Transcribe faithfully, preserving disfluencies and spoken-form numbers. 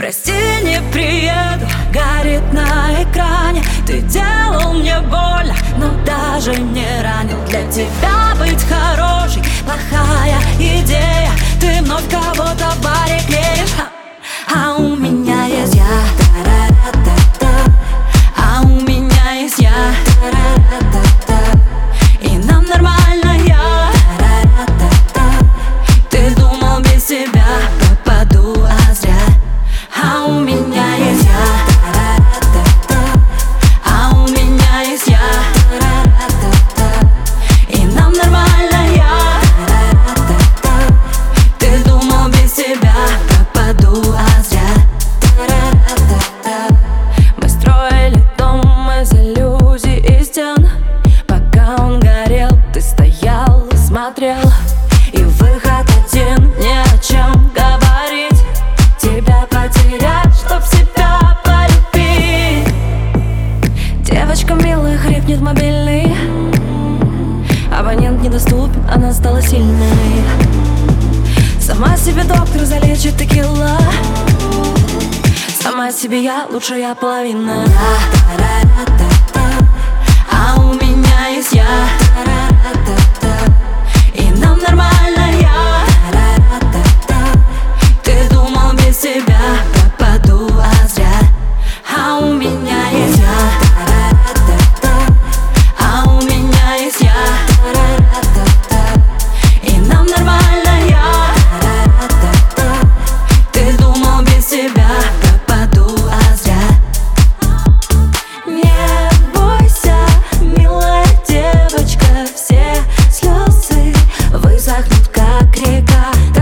Прости, не приеду, горит на экране. Ты делал мне больно, но даже не ранил. Для тебя быть хорошей — плохая идея. Ты вновь кого-то в баре клеишь, а у меня есть я. А у меня есть я. И нам нормально я. Ты думал, без тебя пропаду, а зря. А у меня есть я. А у меня есть я. И нам нормально я. Ты думал, без тебя пропаду, а зря. Мы строили дом из иллюзий и стен. Пока он горел, ты стоял и смотрел. И выход один — ни о чем говорить. Тебя потерять, чтоб себя полюбить. Девочка милая, хрипнет мобильный. Абонент недоступен, она стала сильной. Сама себе доктор залечит текила. Сама себе я лучшая половина. А у меня есть я. И нам нормально я. Ты думал, без тебя пропаду, а зря. А у меня есть я. А у меня есть я. И нам нормально я. Ты думал, без тебя пропаду, а зря. Не бойся, милая девочка, все слезы высохнут, как река.